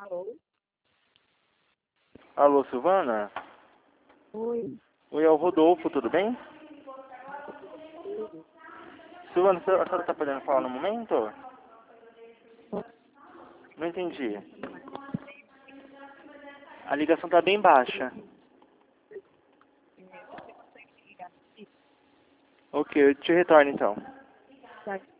Alô? Alô, Silvana? Oi. Oi, é o Rodolfo, tudo bem? Silvana, a senhora tá podendo falar no momento? Não entendi. A ligação tá bem baixa. Ok, eu te retorno então. Tá.